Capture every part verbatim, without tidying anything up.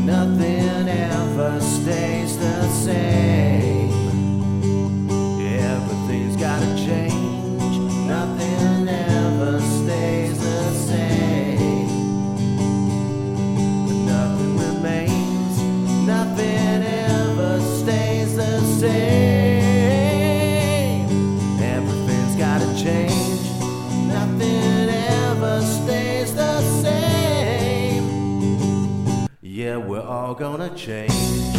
nothing ever stays the same. Everything's gotta change, nothing ever stays the same. Nothing remains, nothing ever stays the same. Everything's gotta change, nothing ever stays the same. Yeah, we're all gonna change.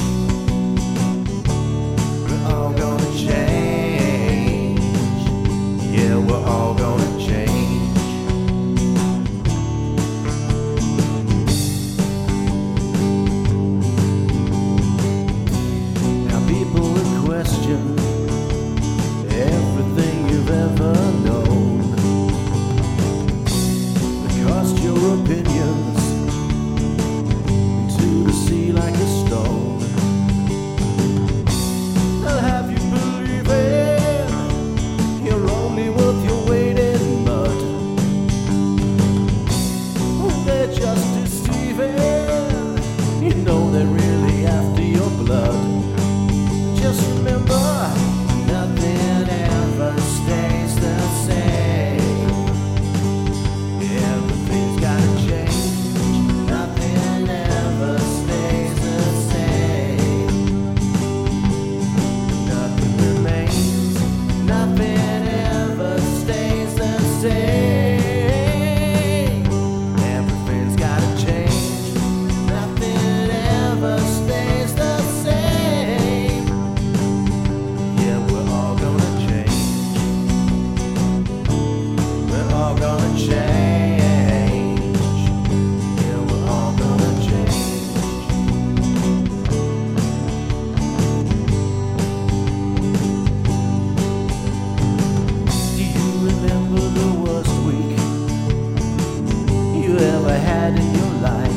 We're all gonna change. Yeah, we're all gonna change. Now people will question everything you've ever known. They cast your opinions into the sea like a stone. They'll have you believing you're only worth your weight in mud. Oh, they're just deceiving. You know they're really after your blood. Just remember, nothing ever stays the same. Everything's gotta change, nothing ever stays the same. Nothing remains, nothing ever stays the same. Everything's gotta change, nothing ever stays the same. Yeah, we're all gonna change. We're all gonna change. Yeah, we're all gonna change. Do you remember the worst week you ever had in your life?